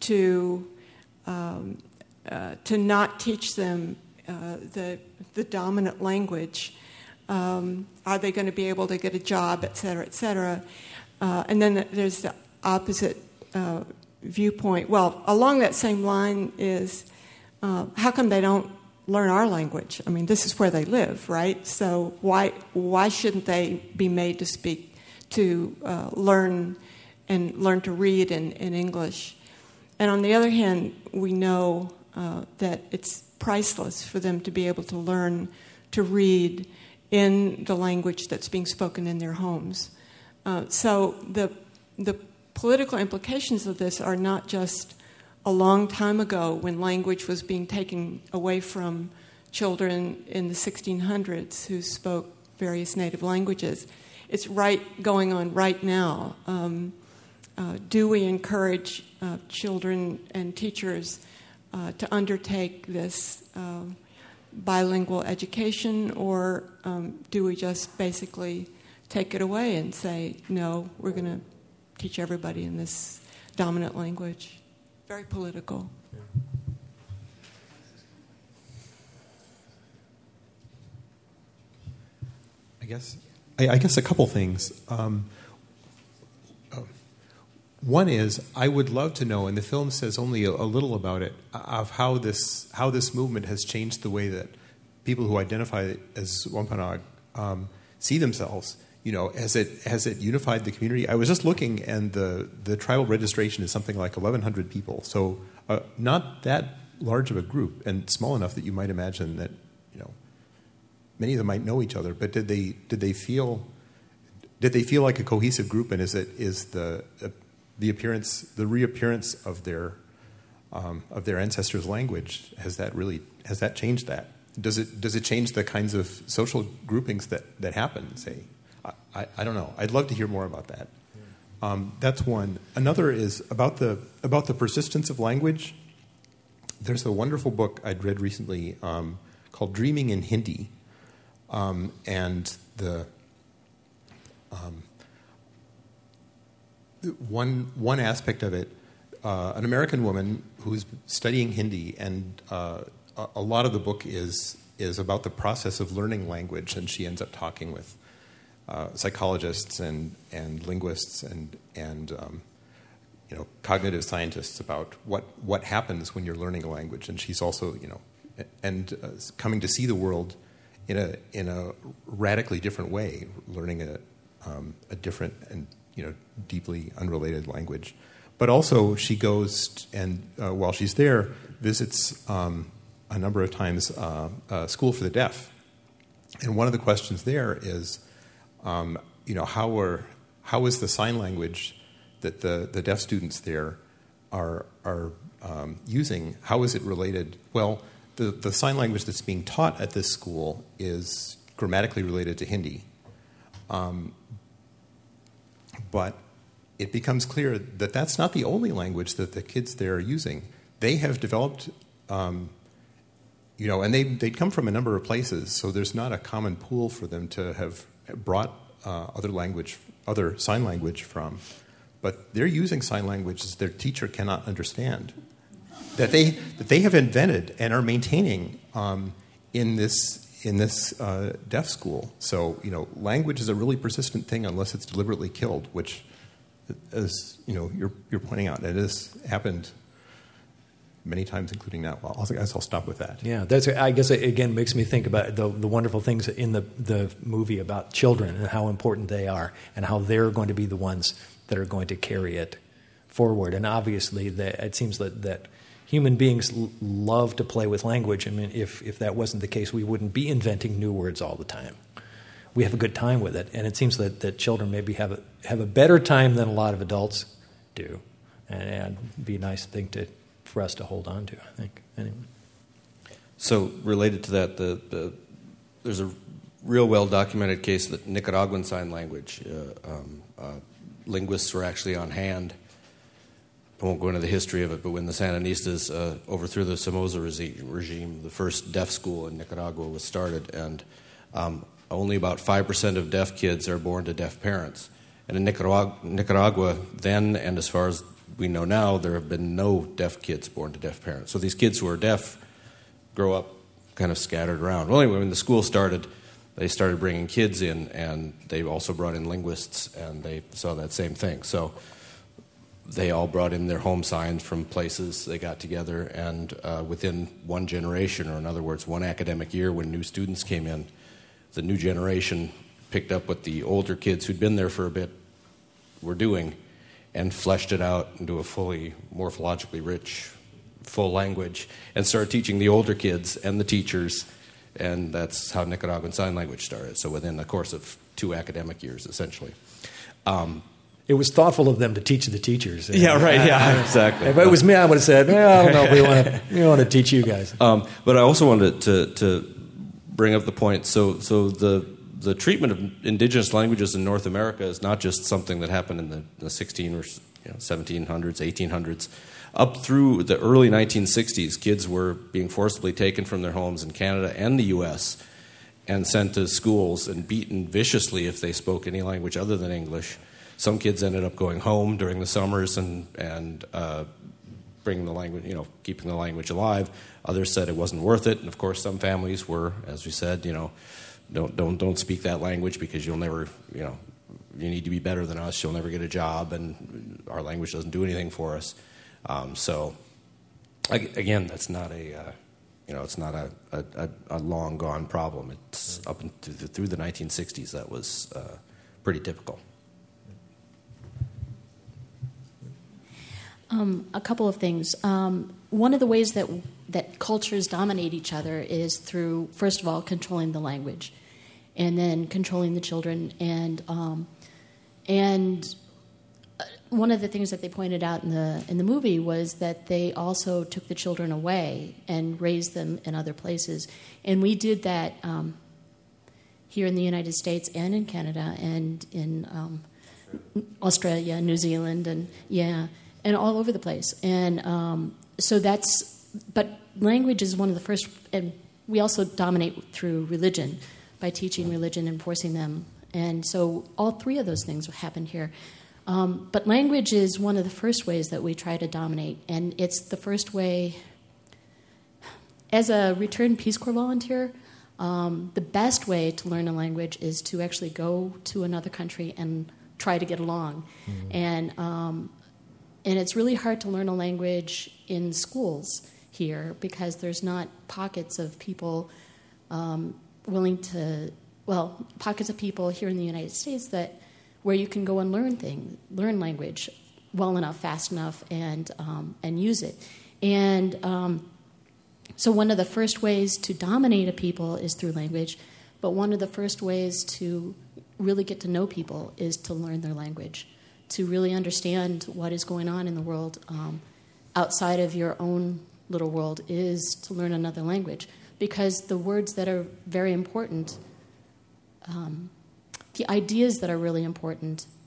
to um, uh, to not teach them uh, the the dominant language? Um, are they going to be able to get a job, et cetera, et cetera? Uh, and then there's the opposite uh, viewpoint. Well, along that same line is uh, how come they don't learn our language? I mean, this is where they live, right? So why why shouldn't they be made to speak, to uh, learn and learn to read in, in English? And on the other hand, we know uh, that it's priceless for them to be able to learn to read in the language that's being spoken in their homes. Uh, so the the political implications of this are not just a long time ago when language was being taken away from children in the sixteen hundreds who spoke various native languages. It's right going on right now. Um, uh, do we encourage uh, children and teachers uh, to undertake this uh, bilingual education, or um, do we just basically take it away and say, no, we're going to teach everybody in this dominant language? Very political. I guess I, I guess a couple things. Um, uh, one is I would love to know, and the film says only a, a little about it, of how this how this movement has changed the way that people who identify as Wampanoag um, see themselves. You know, has it has it unified the community? I was just looking, and the, the tribal registration is something like eleven hundred people. So uh, not that large of a group, and small enough that you might imagine that, you know, many of them might know each other. But did they did they feel did they feel like a cohesive group? And is it is the uh, the appearance the reappearance of their um, of their ancestors' language, has that really has that changed that? Does it does it change the kinds of social groupings that, that happen? Say. I, I don't know. I'd love to hear more about that. Um, that's one. Another is about the about the persistence of language. There's a wonderful book I'd read recently um, called Dreaming in Hindi, um, and the um, one one aspect of it, uh, an American woman who's studying Hindi, and uh, a, a lot of the book is is about the process of learning language, and she ends up talking with Uh, psychologists and, and linguists and and um, you know cognitive scientists about what, what happens when you're learning a language, and she's also you know and uh, coming to see the world in a in a radically different way, learning a um, a different and you know deeply unrelated language. But also she goes and uh, while she's there visits um, a number of times uh, a school for the deaf, and one of the questions there is. Um, you know, how are how is the sign language that the, the deaf students there are are um, using? How is it related? Well, the the sign language that's being taught at this school is grammatically related to Hindi, um, but it becomes clear that that's not the only language that the kids there are using. They have developed, um, you know, and they they'd come from a number of places, so there's not a common pool for them to have brought uh, other language, other sign language from. But they're using sign languages their teacher cannot understand, that they that they have invented and are maintaining um, in this in this uh, deaf school. So, you know, language is a really persistent thing unless it's deliberately killed, which, as you know, you're you're pointing out, it has happened many times, including now. Well, I guess I'll stop with that. Yeah, that's. I guess it again makes me think about the the wonderful things in the the movie about children and how important they are, and how they're going to be the ones that are going to carry it forward. And obviously, the, it seems that that human beings l- love to play with language. I mean, if if that wasn't the case, we wouldn't be inventing new words all the time. We have a good time with it, and it seems that, that children maybe have a have a better time than a lot of adults do, and, and it'd be a nice thing to for us to hold on to, I think. Anyway. So related to that, the, the there's a real well documented case that Nicaraguan Sign Language uh, um, uh, linguists were actually on hand. I won't go into the history of it, but when the Sandinistas uh, overthrew the Somoza regime, the first deaf school in Nicaragua was started, and um, only about five percent of deaf kids are born to deaf parents. And in Nicaragua, Nicaragua then, and as far as we know now, there have been no deaf kids born to deaf parents. So these kids who are deaf grow up kind of scattered around. Well, anyway, when the school started, they started bringing kids in, and they also brought in linguists, and they saw that same thing. So they all brought in their home signs from places. They got together, and uh, within one generation, or in other words, one academic year, when new students came in, the new generation picked up what the older kids who'd been there for a bit were doing and fleshed it out into a fully morphologically rich, full language, and started teaching the older kids and the teachers, and that's how Nicaraguan Sign Language started. So within the course of two academic years, essentially. Um, It was thoughtful of them to teach the teachers. Yeah, right. Yeah, I, exactly. If it was me, I would have said, well, I don't know if we want to, we want to teach you guys. Um, but I also wanted to, to bring up the point. So, so the the treatment of indigenous languages in North America is not just something that happened in the, the sixteen or you know, seventeen hundreds, eighteen hundreds. Up through the early nineteen sixties, kids were being forcibly taken from their homes in Canada and the U S and sent to schools and beaten viciously if they spoke any language other than English. Some kids ended up going home during the summers and and uh, bringing the language, you know, keeping the language alive. Others said it wasn't worth it, and of course, some families were, as we said, you know, don't don't don't speak that language because you'll never, you know, you need to be better than us. You'll never get a job, and our language doesn't do anything for us. Um, so, again, that's not a, uh, you know, it's not a, a, a long gone problem. It's up into the, through the nineteen sixties that was uh, pretty typical. Um, a couple of things. Um, one of the ways that that cultures dominate each other is through, first of all, controlling the language, and then controlling the children. And um, and one of the things that they pointed out in the in the movie was that they also took the children away and raised them in other places. And we did that um, here in the United States and in Canada and in um, Australia, New Zealand, and yeah. And all over the place. And um, so that's, but language is one of the first, and we also dominate through religion by teaching religion and forcing them. And so all three of those things happen here. Um, but language is one of the first ways that we try to dominate. And it's the first way, as a returned Peace Corps volunteer, um, the best way to learn a language is to actually go to another country and try to get along. Mm-hmm. And, um, And it's really hard to learn a language in schools here because there's not pockets of people um, willing to, well, pockets of people here in the United States that where you can go and learn things, learn language well enough, fast enough, and um, and use it. And um, so one of the first ways to dominate a people is through language, but one of the first ways to really get to know people is to learn their language, to really understand what is going on in the world um, outside of your own little world is to learn another language. Because the words that are very important, um, the ideas that are really important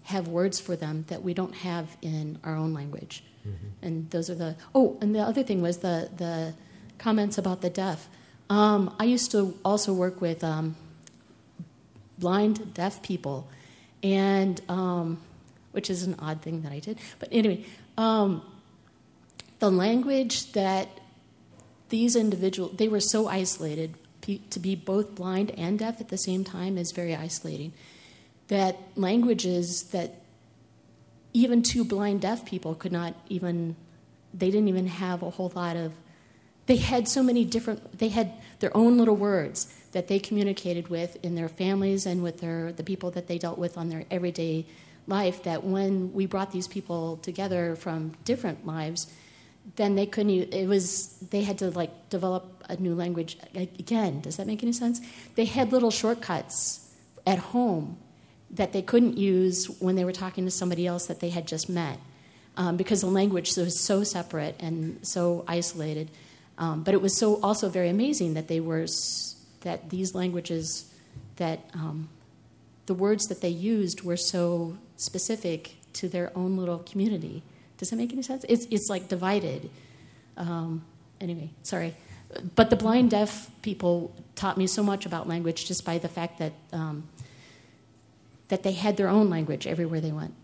have words for them that we don't have in our own language. Mm-hmm. And those are the... Oh, and the other thing was the, the comments about the deaf. Um, I used to also work with um, blind, deaf people, and um, which is an odd thing that I did. But anyway, um, the language that these individuals... They were so isolated. To be both blind and deaf at the same time is very isolating. That languages that even two blind deaf people could not even, they didn't even have a whole lot of, they had so many different, they had their own little words that they communicated with in their families and with their the people that they dealt with on their everyday life, that when we brought these people together from different lives, then they couldn't, it was, they had to like develop a new language again. Does that make any sense? They had little shortcuts at home that they couldn't use when they were talking to somebody else that they had just met, um, because the language was so separate and so isolated. Um, but it was so also very amazing that they were that these languages, that um, the words that they used were so specific to their own little community. Does that make any sense? It's it's like divided. Um, anyway, sorry, but the blind deaf people taught me so much about language just by the fact that. Um, that they had their own language everywhere they went.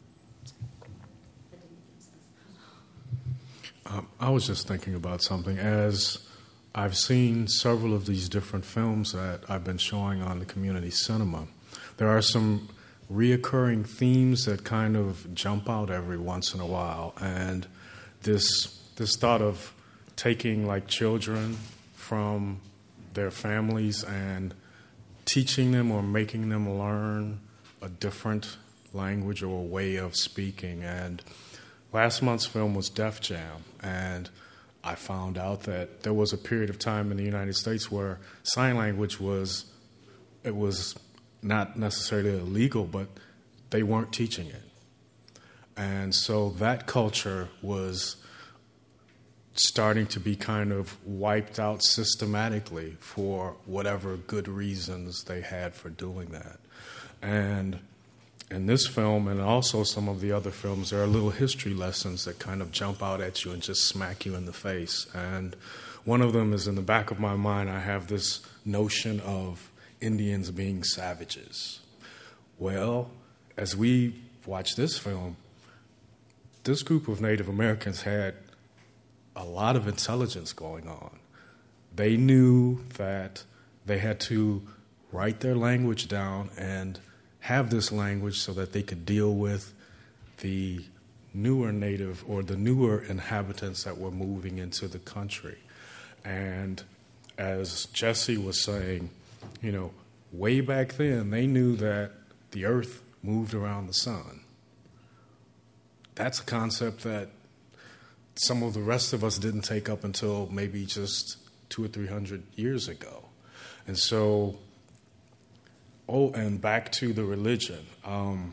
Um, I was just thinking about something. As I've seen several of these different films that I've been showing on the community cinema, there are some reoccurring themes that kind of jump out every once in a while. And this this thought of taking like children from their families and teaching them or making them learn a different language or a way of speaking. And last month's film was Def Jam, and I found out that there was a period of time in the United States where sign language was, it was not necessarily illegal, but they weren't teaching it. And so that culture was starting to be kind of wiped out systematically for whatever good reasons they had for doing that. And in this film, and also some of the other films, there are little history lessons that kind of jump out at you and just smack you in the face. And one of them is in the back of my mind, I have this notion of Indians being savages. Well, as we watch this film, this group of Native Americans had a lot of intelligence going on. They knew that they had to write their language down and have this language so that they could deal with the newer native or the newer inhabitants that were moving into the country. And as Jesse was saying, you know, way back then, they knew that the earth moved around the sun. That's a concept that some of the rest of us didn't take up until maybe just two or three hundred years ago. And so, oh, and back to the religion. Um,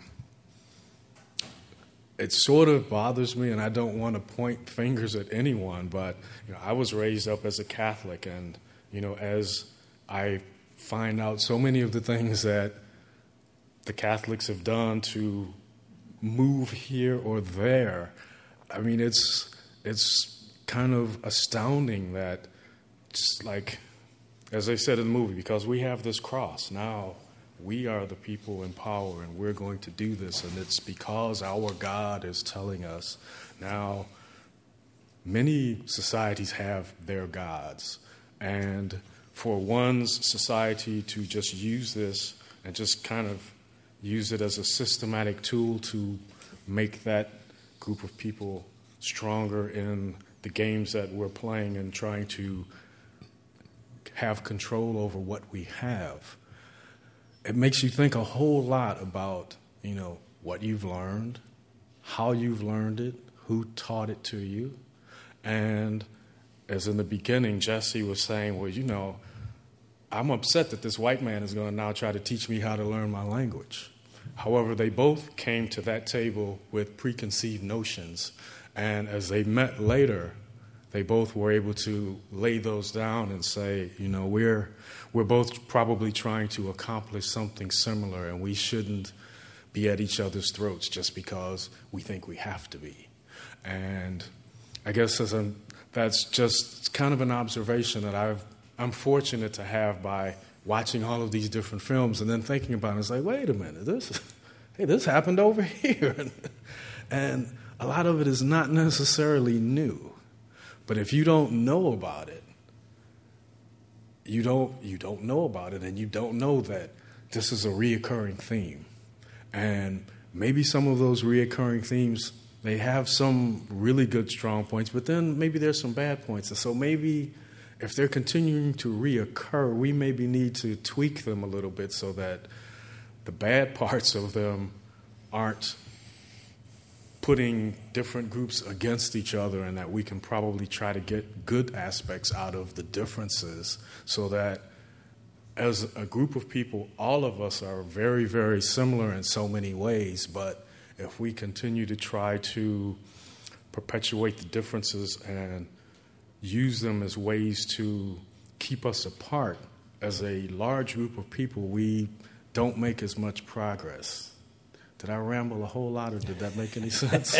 it sort of bothers me, and I don't want to point fingers at anyone, but you know, I was raised up as a Catholic, and you know, as I find out so many of the things that the Catholics have done to move here or there, I mean, it's it's kind of astounding that, it's like, as I said in the movie, because we have this cross now. We are the people in power, and we're going to do this, and it's because our God is telling us. Now, many societies have their gods, and for one's society to just use this and just kind of use it as a systematic tool to make that group of people stronger in the games that we're playing and trying to have control over what we have, it makes you think a whole lot about, you know, what you've learned, how you've learned it, who taught it to you. And as in the beginning, Jesse was saying, well, you know, I'm upset that this white man is going to now try to teach me how to learn my language. However, they both came to that table with preconceived notions. And as they met later, they both were able to lay those down and say, you know, we're we're both probably trying to accomplish something similar, and we shouldn't be at each other's throats just because we think we have to be. And I guess as a, that's just kind of an observation that I've, I'm fortunate to have by watching all of these different films and then thinking about it. It's like, wait a minute, this, hey, this happened over here. And a lot of it is not necessarily new. But if you don't know about it, you don't, you don't know about it, and you don't know that this is a reoccurring theme. And maybe some of those reoccurring themes, they have some really good strong points, but then maybe there's some bad points. And so maybe if they're continuing to reoccur, we maybe need to tweak them a little bit so that the bad parts of them aren't putting different groups against each other, and that we can probably try to get good aspects out of the differences so that as a group of people, all of us are very, very similar in so many ways, but if we continue to try to perpetuate the differences and use them as ways to keep us apart as a large group of people, we don't make as much progress. Did I ramble a whole lot, or did that make any sense?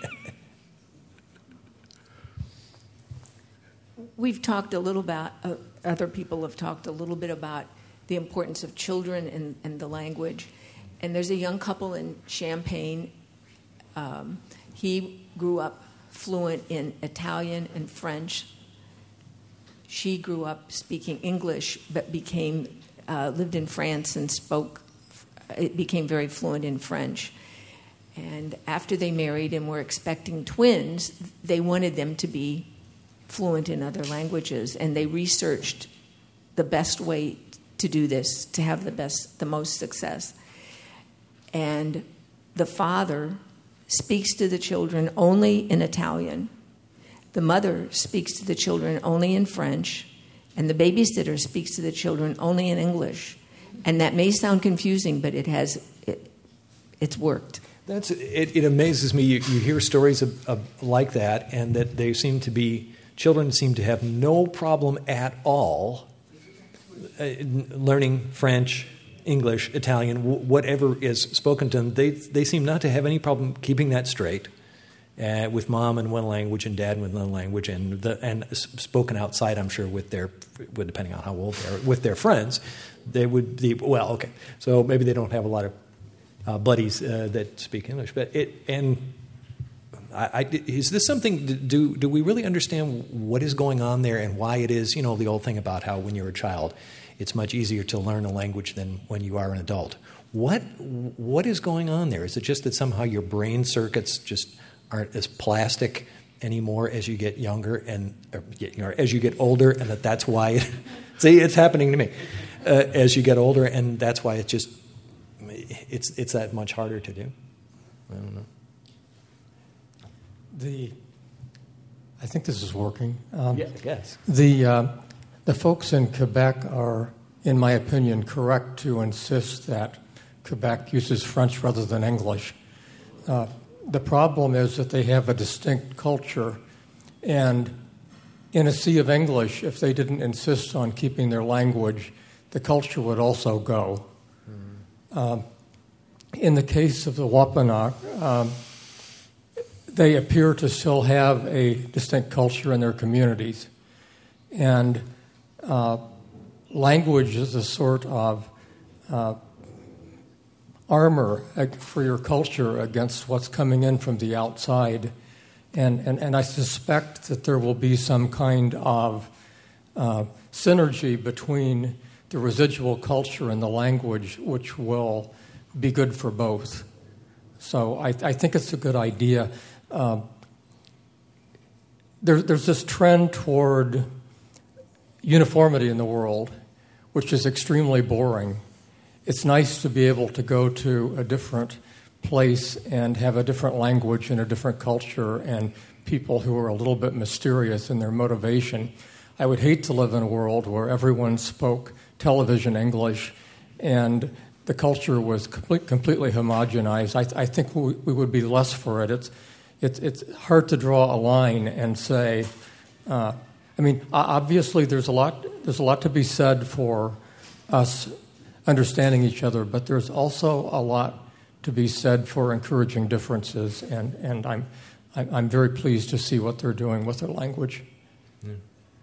We've talked a little about, uh, other people have talked a little bit about the importance of children and, and the language. And there's a young couple in Champaign. Um, he grew up fluent in Italian and French. She grew up speaking English, but became uh, lived in France and spoke. It became very fluent in French. And after they married and were expecting twins, they wanted them to be fluent in other languages, and they researched the best way to do this, to have the best, the most success. And the father speaks to the children only in Italian. The mother speaks to the children only in French, and the babysitter speaks to the children only in English. And that may sound confusing, but it has, it, it's worked. That's it. It amazes me. You, you hear stories of, of, like that, and that they seem to be children seem to have no problem at all uh, learning French, English, Italian, w- whatever is spoken to them. They they seem not to have any problem keeping that straight. Uh, with mom in one language and dad in one language, and the, and spoken outside, I'm sure, with their, with, depending on how old they are, with their friends, they would be, well, okay. So maybe they don't have a lot of uh, buddies uh, that speak English, but it, and I, I, is this something, do do we really understand what is going on there and why it is, you know, the old thing about how when you're a child, it's much easier to learn a language than when you are an adult. What What is going on there? Is it just that somehow your brain circuits just aren't as plastic anymore as you get younger and or, you know, as you get older, and that that's why it, see, it's happening to me uh, as you get older, and that's why it just it's it's that much harder to do. I don't know. The I think this is working. Um, yeah, I guess the uh, the folks in Quebec are, in my opinion, correct to insist that Quebec uses French rather than English. Uh, The problem is that they have a distinct culture, and in a sea of English, if they didn't insist on keeping their language, the culture would also go. Mm. Um, in the case of the Wampanoag, um, they appear to still have a distinct culture in their communities, and uh, language is a sort of uh, armor for your culture against what's coming in from the outside. And, and, and I suspect that there will be some kind of uh, synergy between the residual culture and the language, which will be good for both. So I, I think it's a good idea. Uh, there, there's this trend toward uniformity in the world, which is extremely boring. It's nice to be able to go to a different place and have a different language and a different culture and people who are a little bit mysterious in their motivation. I would hate to live in a world where everyone spoke television English and the culture was complete, completely homogenized. I, I think we, we would be less for it. It's, it's, it's hard to draw a line and say, uh, I mean, obviously there's a lot, there's a lot to be said for us understanding each other, but there's also a lot to be said for encouraging differences, and, and I'm, I'm very pleased to see what they're doing with their language. Yeah.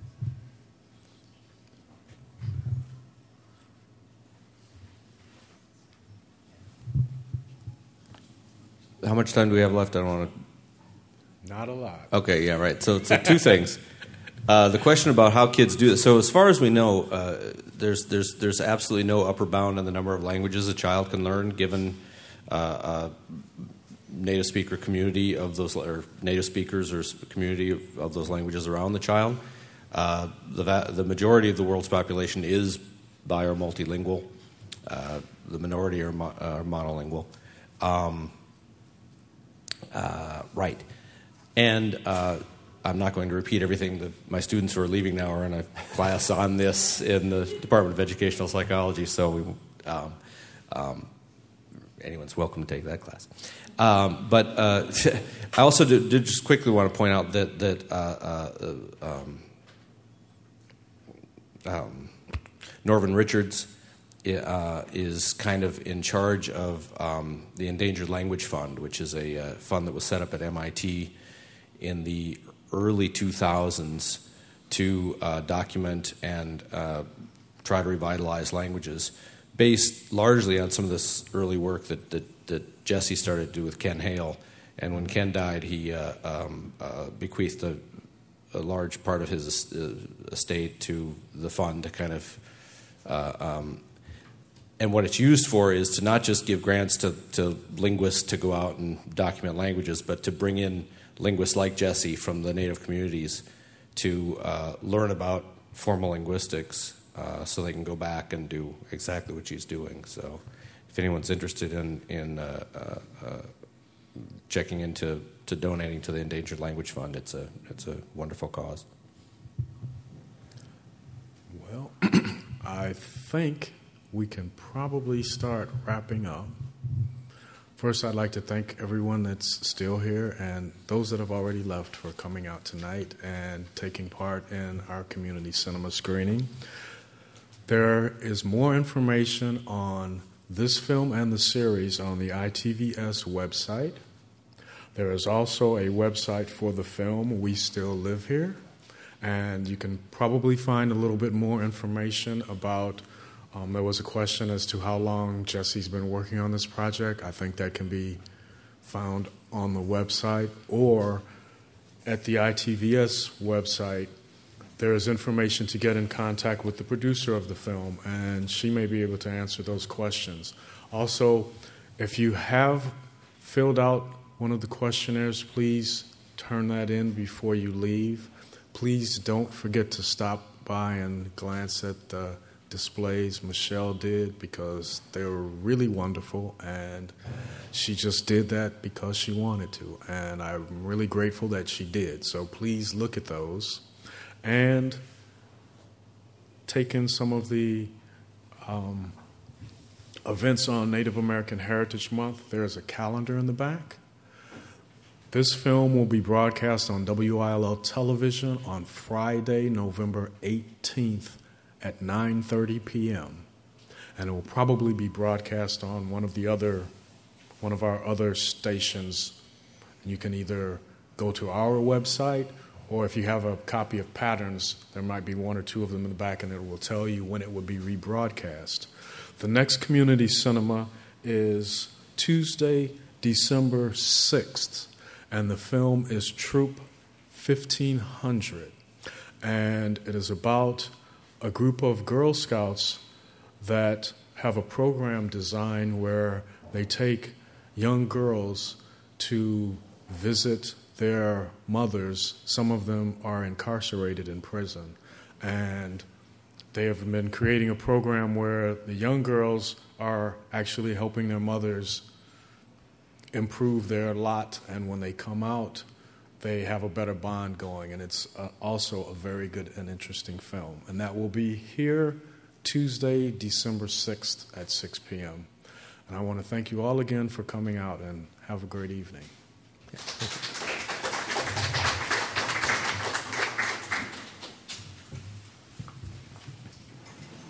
How much time do we have left? I don't want to... Not a lot. Okay, yeah, right. So, so two things. Uh, the question about how kids do this. So as far as we know, uh, there's, there's, there's absolutely no upper bound on the number of languages a child can learn given uh, uh, native speaker community of those, or native speakers or community of, of those languages around the child. Uh, the, va- the majority of the world's population is bi or multilingual. Uh, the minority are, mo- are monolingual. Um, uh, right. And uh, I'm not going to repeat everything that my students who are leaving now are in a class on this in the Department of Educational Psychology, so we, um, um, anyone's welcome to take that class. Um, but uh, I also did, did just quickly want to point out that, that uh, uh, um, um, Norvin Richards uh, is kind of in charge of um, the Endangered Language Fund, which is a uh, fund that was set up at M I T in the early two thousands to uh, document and uh, try to revitalize languages, based largely on some of this early work that, that, that Jesse started to do with Ken Hale. And when Ken died, he uh, um, uh, bequeathed a, a large part of his uh, estate to the fund to kind of... Uh, um, and what it's used for is to not just give grants to, to linguists to go out and document languages, but to bring in linguists like Jesse from the native communities to uh, learn about formal linguistics uh, so they can go back and do exactly what she's doing. So if anyone's interested in, in uh, uh, uh, checking into to donating to the Endangered Language Fund, it's a, it's a wonderful cause. Well, I think we can probably start wrapping up. First, I'd like to thank everyone that's still here and those that have already left for coming out tonight and taking part in our community cinema screening. There is more information on this film and the series on the I T V S website. There is also a website for the film, We Still Live Here, and you can probably find a little bit more information about Um, there was a question as to how long Jesse's been working on this project. I think that can be found on the website, or at the I T V S website, there is information to get in contact with the producer of the film, and she may be able to answer those questions. Also, if you have filled out one of the questionnaires, please turn that in before you leave. Please don't forget to stop by and glance at the displays Michelle did, because they were really wonderful, and she just did that because she wanted to, and I'm really grateful that she did. So please look at those and take in some of the um, events on Native American Heritage Month. There's a calendar in the back. This film will be broadcast on W I L L television on Friday, November eighteenth at nine thirty p.m. and it will probably be broadcast on one of the other, one of our other stations. You can either go to our website, or if you have a copy of Patterns, there might be one or two of them in the back, and it will tell you when it will be rebroadcast. The next community cinema is Tuesday, December sixth, and the film is Troop fifteen hundred, and it is about a group of Girl Scouts that have a program designed where they take young girls to visit their mothers. Some of them are incarcerated in prison, and they have been creating a program where the young girls are actually helping their mothers improve their lot, and when they come out, they have a better bond going, and it's uh, also a very good and interesting film. And that will be here Tuesday, December sixth at six p.m. And I want to thank you all again for coming out, and have a great evening. Okay.